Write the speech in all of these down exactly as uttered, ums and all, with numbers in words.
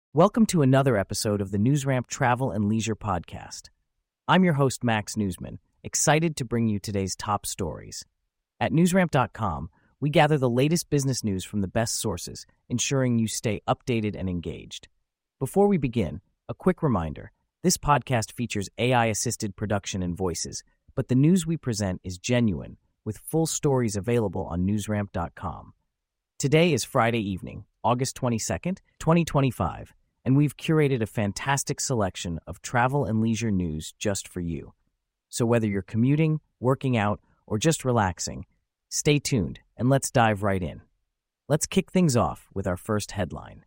Welcome to another episode of the NewsRamp Travel and Leisure Podcast. I'm your host, Max Newsman, excited to bring you today's top stories. At newsramp dot com, we gather the latest business news from the best sources, ensuring you stay updated and engaged. Before we begin, a quick reminder, this podcast features A I-assisted production and voices, but the news we present is genuine, with full stories available on newsramp dot com. Today is Friday evening, August twenty-second, twenty twenty-five, and we've curated a fantastic selection of travel and leisure news just for you. So whether you're commuting, working out, or just relaxing, stay tuned and let's dive right in. Let's kick things off with our first headline.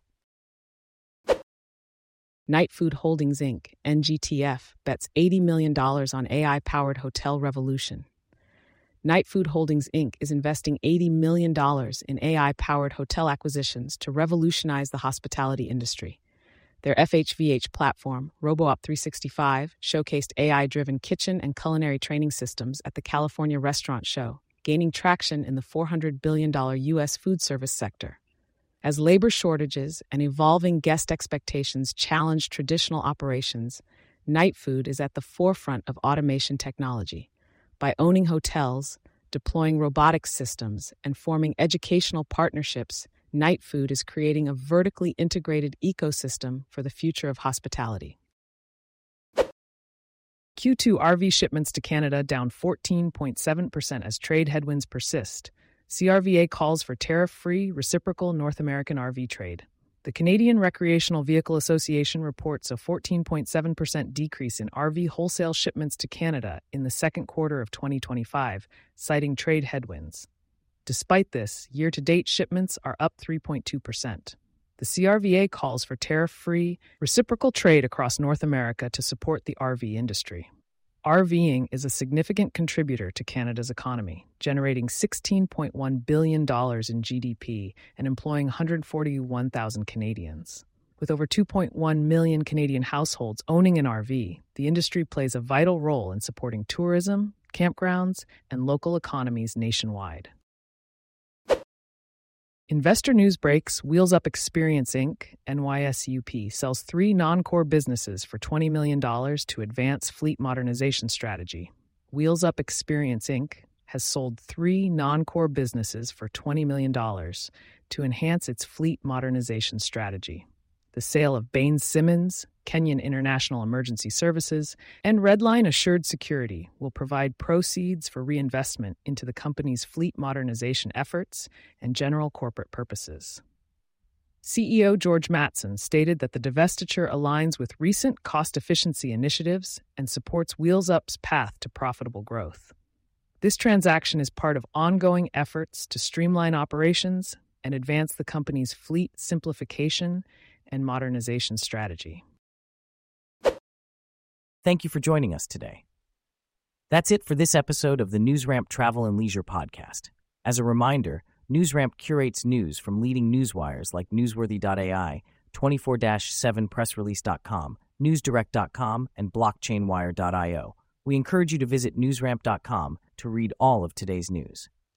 Knight Food Holdings, Incorporated, N G T F, bets eighty million dollars on A I-powered hotel revolution. Knight Food Holdings, Incorporated is investing eighty million dollars in A I-powered hotel acquisitions to revolutionize the hospitality industry. Their F H V H platform, RoboOp three sixty-five, showcased A I-driven kitchen and culinary training systems at the California Restaurant Show, gaining traction in the four hundred billion dollars U S food service sector. As labor shortages and evolving guest expectations challenge traditional operations, Knight Food is at the forefront of automation technology. By owning hotels, deploying robotics systems, and forming educational partnerships, Knight Food is creating a vertically integrated ecosystem for the future of hospitality. Q two R V shipments to Canada down fourteen point seven percent as trade headwinds persist. C R V A calls for tariff-free, reciprocal North American R V trade. The Canadian Recreational Vehicle Association reports a fourteen point seven percent decrease in R V wholesale shipments to Canada in the second quarter of twenty twenty-five, citing trade headwinds. Despite this, year-to-date shipments are up three point two percent. The C R V A calls for tariff-free, reciprocal trade across North America to support the R V industry. RVing is a significant contributor to Canada's economy, generating sixteen point one billion dollars in G D P and employing one hundred forty-one thousand Canadians. With over two point one million Canadian households owning an R V, the industry plays a vital role in supporting tourism, campgrounds, and local economies nationwide. Investor news breaks. Wheels Up Experience, Incorporated, N Y S U P, sells three non-core businesses for twenty million dollars to advance fleet modernization strategy. Wheels Up Experience, Incorporated has sold three non-core businesses for twenty million dollars to enhance its fleet modernization strategy. The sale of Bain Simmons, Kenyon International Emergency Services, and Redline Assured Security will provide proceeds for reinvestment into the company's fleet modernization efforts and general corporate purposes. C E O George Mattson stated that the divestiture aligns with recent cost efficiency initiatives and supports Wheels Up's path to profitable growth. This transaction is part of ongoing efforts to streamline operations and advance the company's fleet simplification and modernization strategy. Thank you for joining us today. That's it for this episode of the NewsRamp Travel and Leisure Podcast. As a reminder, NewsRamp curates news from leading newswires like newsworthy dot A I, twenty-four seven press release dot com, newsdirect dot com, and blockchain wire dot io. We encourage you to visit newsramp dot com to read all of today's news.